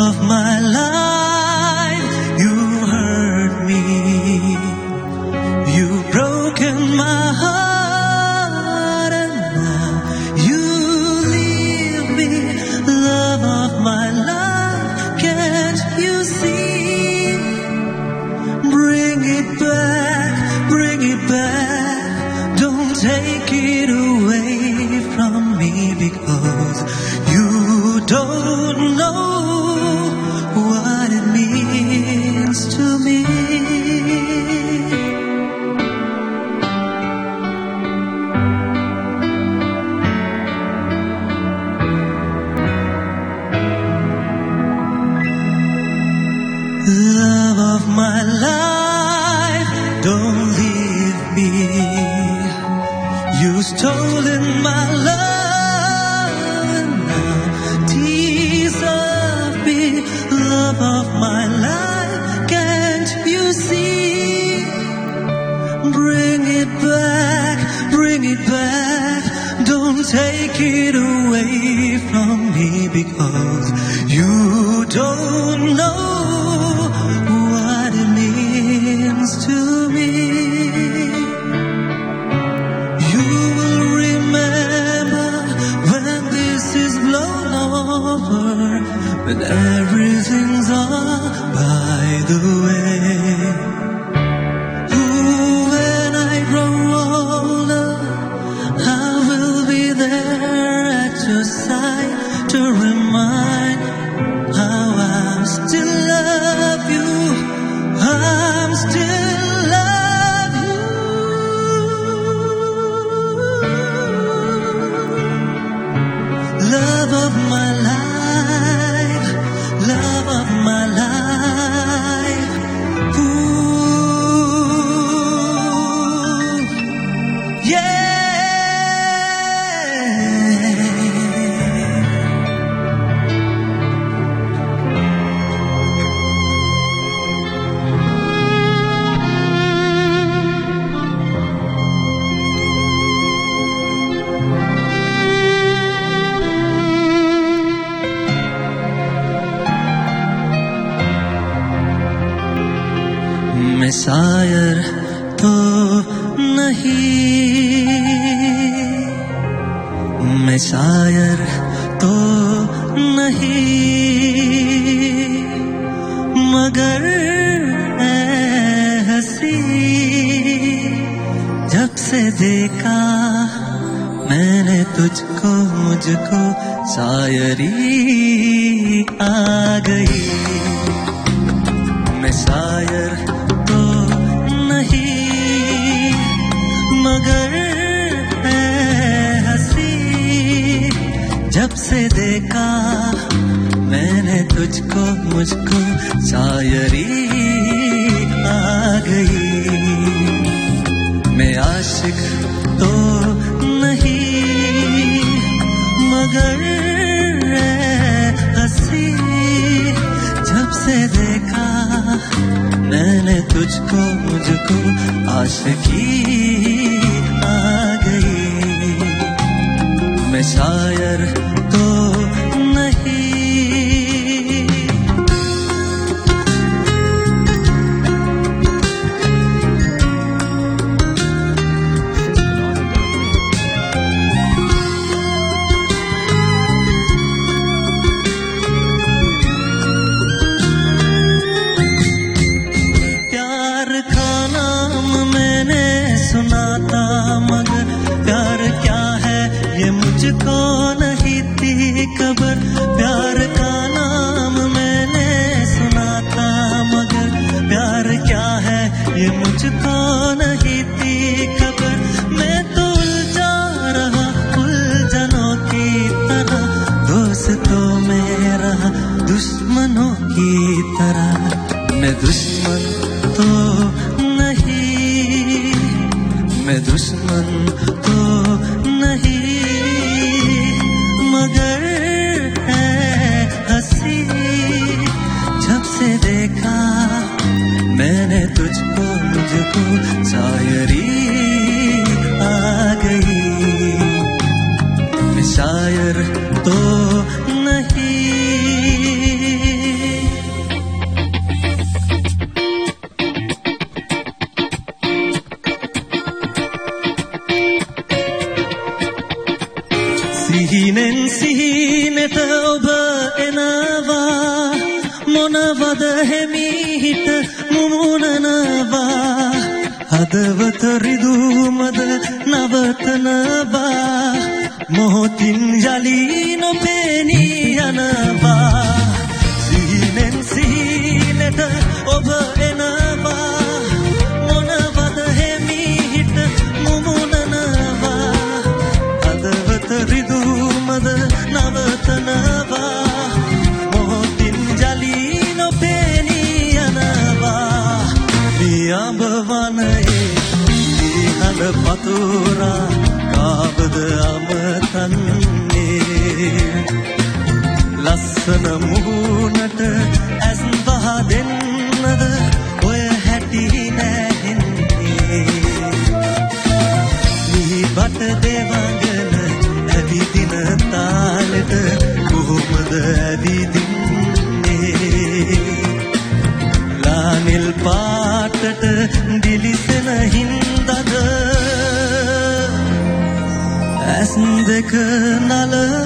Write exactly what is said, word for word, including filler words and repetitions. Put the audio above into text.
of my life, you hurt me. You've broken my heart, and now you leave me. Love of my life, can't you see? Bring it back, bring it back. Don't take it away from me, because you don't know what it means to me. Love of my life, don't leave me. You've stolen my love, and now tease of me. Love of my life, can't you see? Bring it back, bring it back. Don't take it away from me, because you don't know what it means to me. You will remember when this is blown over, when everything's all by the way. Ooh, when I grow older, I will be there at your side to remind how I still love you. I'm still love you. Love of my life, love of my life. Ooh, yeah. मैं शायर तो नहीं, मैं शायर तो नहीं, मगर ऐ हंसी, जब से देखा मैंने तुझको, मुझको शायरी आ गई। मैं शायर तो नहीं, मगर ऐ हंसी, जब से देखा मैंने तुझको, मुझको शायरी आ गई। मैं आशिक तो नहीं, मगर ऐ हंसी, जब से देखा मैंने तुझको, मुझको आशिकी आ गई। मैं शायर तो नहीं। मुझको नहीं थी खबर, प्यार का नाम मैंने सुना था, मगर प्यार क्या है ये मुझको नहीं थी खबर। मैं तो उलझा रहा उलझनों की तरह, दोस्तों में रहा दुश्मनों की तरह। मैं दुश्मन तो नहीं, मैं दुश्मन तो नहीं, मगर है हंसी, जब से देखा मैंने तुझको, मुझको शायरी आ गई। मैं शायर तो नहीं। මොනවද හිමිහිට මුමුණනවා හදවත රිදුමද නවතනවා මොහොතින් යලි නොපෙනී යනවා සිහිනෙන් සිහිනට ඔබ එනවා මොනවද හිමිහිට මුමුණනවා හදවත රිදුමද නවතනවා මොහොතින් යලි නොපෙනී යනවා පියඹ වනයේ දිහන පතුරා කාවද අමතන්නේ ලස්සන මුහුණට ඇස් වහ දෙන්නද ඔය හැටි නැහෙන්නේ නිබට දෙවඟන ඇවිදින තාලෙට කොහොමද ඇවිදින්නේ ලානිල් පාටට දිලිසෙන හින්දද ඇස් දෙක නල